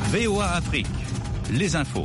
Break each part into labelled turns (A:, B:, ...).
A: VOA Afrique, les infos.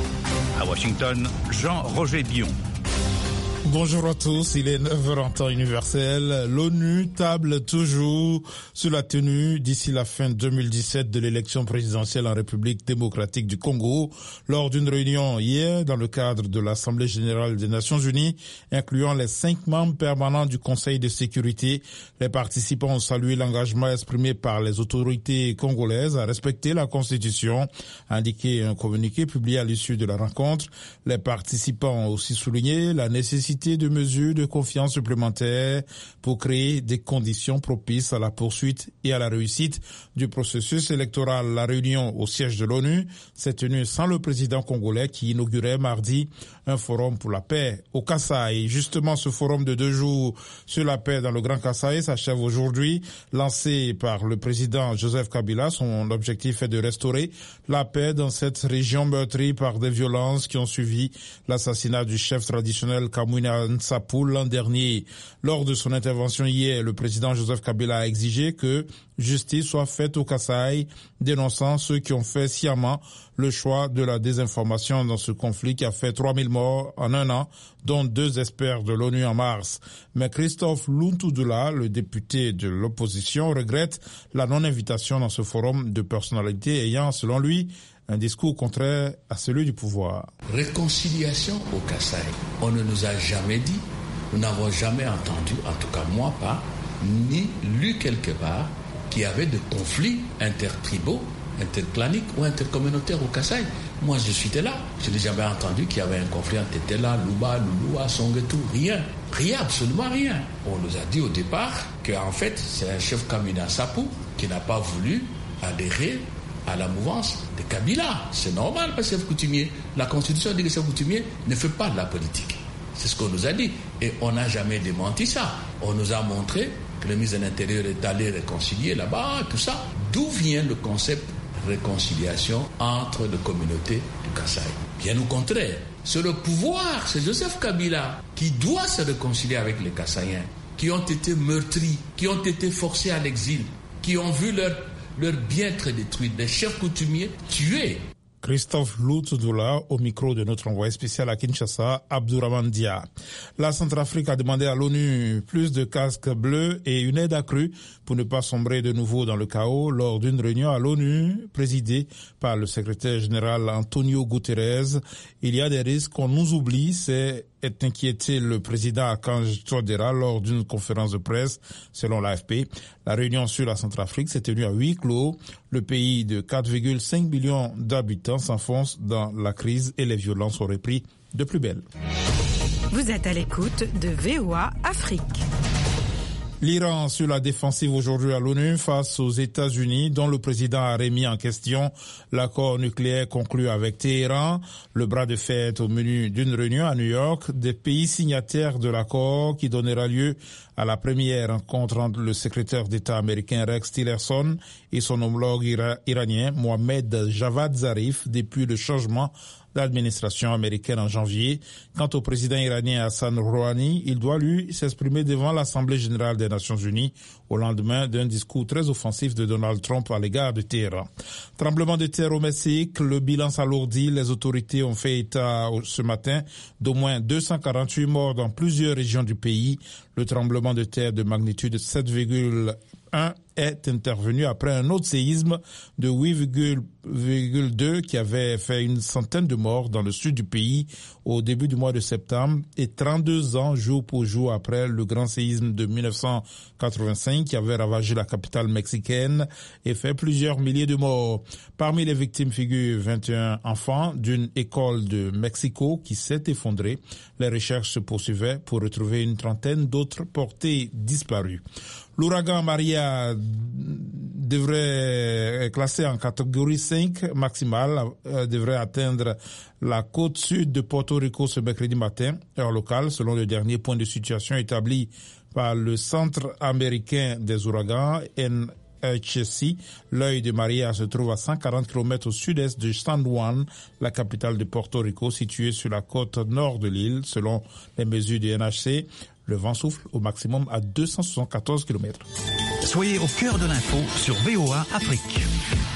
A: À Washington, Jean-Roger Bion.
B: Bonjour à tous, il est 9h en temps universel. L'ONU table toujours sur la tenue d'ici la fin 2017 de l'élection présidentielle en République démocratique du Congo. Lors d'une réunion hier dans le cadre de l'Assemblée générale des Nations unies, incluant les 5 membres permanents du Conseil de sécurité, les participants ont salué l'engagement exprimé par les autorités congolaises à respecter la Constitution, a indiqué un communiqué publié à l'issue de la rencontre. Les participants ont aussi souligné la nécessité de mesures de confiance supplémentaires pour créer des conditions propices à la poursuite et à la réussite du processus électoral. La réunion au siège de l'ONU s'est tenue sans le président congolais qui inaugurait mardi un forum pour la paix au Kasaï. Justement, ce forum de 2 jours sur la paix dans le Grand Kasaï s'achève aujourd'hui. Lancé par le président Joseph Kabila, son objectif est de restaurer la paix dans cette région meurtrie par des violences qui ont suivi l'assassinat du chef traditionnel Kamwina Nsapu l'an dernier. Lors de son intervention hier, le président Joseph Kabila a exigé que justice soit faite au Kasaï, dénonçant ceux qui ont fait sciemment le choix de la désinformation dans ce conflit qui a fait 3000 morts en un an, dont 2 experts de l'ONU en mars. Mais Christophe Luntudula, le député de l'opposition, regrette la non-invitation dans ce forum de personnalités ayant, selon lui, un discours contraire à celui du pouvoir.
C: Réconciliation au Kasaï. On ne nous a jamais dit, nous n'avons jamais entendu, en tout cas moi pas, ni lu quelque part, qu'il y avait de conflits intertribaux, interclaniques ou intercommunautaires au Kasaï. Moi, je suis là. Je n'ai jamais entendu qu'il y avait un conflit entre Tela, Luba, Lulua, Songetou. Rien. Rien, absolument rien. On nous a dit au départ qu'en fait, c'est un chef Kamwina Nsapu qui n'a pas voulu adhérer à la mouvance de Kabila. C'est normal parce que chef coutumier. La Constitution dit que chef coutumier ne fait pas de la politique. C'est ce qu'on nous a dit. Et on n'a jamais démenti ça. On nous a montré que le ministre de l'Intérieur est allé réconcilier là-bas, tout ça. D'où vient le concept de réconciliation entre les communautés du Kasaï? Bien au contraire. C'est le pouvoir, c'est Joseph Kabila qui doit se réconcilier avec les Kasaïens, qui ont été meurtris, qui ont été forcés à l'exil, qui ont vu leur bien-être détruit, des chefs coutumiers tués.
B: Christophe Luntudula au micro de notre envoyé spécial à Kinshasa, Abdourahmane Dia. La Centrafrique a demandé à l'ONU plus de casques bleus et une aide accrue pour ne pas sombrer de nouveau dans le chaos lors d'une réunion à l'ONU présidée par le secrétaire général Antonio Guterres. Il y a des risques qu'on nous oublie, c'est inquiété le président Archange Touadéra lors d'une conférence de presse, selon l'AFP. La réunion sur la Centrafrique s'est tenue à huis clos. Le pays de 4,5 millions d'habitants s'enfonce dans la crise et les violences auraient pris de plus belle.
D: Vous êtes à l'écoute de VOA Afrique.
B: L'Iran sur la défensive aujourd'hui à l'ONU face aux États-Unis, dont le président a remis en question l'accord nucléaire conclu avec Téhéran. Le bras de fer est au menu d'une réunion à New York des pays signataires de l'accord qui donnera lieu à la première rencontre entre le secrétaire d'État américain Rex Tillerson et son homologue iranien Mohammad Javad Zarif depuis le changement d'administration américaine en janvier. Quant au président iranien Hassan Rouhani, il doit lui s'exprimer devant l'Assemblée générale des Nations unies au lendemain d'un discours très offensif de Donald Trump à l'égard de Téhéran. Tremblement de terre au Mexique, le bilan s'alourdit. Les autorités ont fait état ce matin d'au moins 248 morts dans plusieurs régions du pays. Le tremblement de terre de magnitude 7,1 est intervenu après un autre séisme de 8,2 qui avait fait une centaine de morts dans le sud du pays au début du mois de septembre et 32 ans jour pour jour après le grand séisme de 1985 qui avait ravagé la capitale mexicaine et fait plusieurs milliers de morts. Parmi les victimes figurent 21 enfants d'une école de Mexico qui s'est effondrée. Les recherches se poursuivaient pour retrouver une trentaine d'autres portées disparues. L'ouragan Maria devrait être classé en catégorie 5 maximale, devrait atteindre la côte sud de Porto Rico ce mercredi matin, heure locale, selon le dernier point de situation établi par le Centre américain des ouragans, NHC. L'œil de Maria se trouve à 140 km au sud-est de San Juan, la capitale de Porto Rico, située sur la côte nord de l'île, selon les mesures du NHC. Le vent souffle au maximum à 274 km.
A: Soyez au cœur de l'info sur VOA Afrique.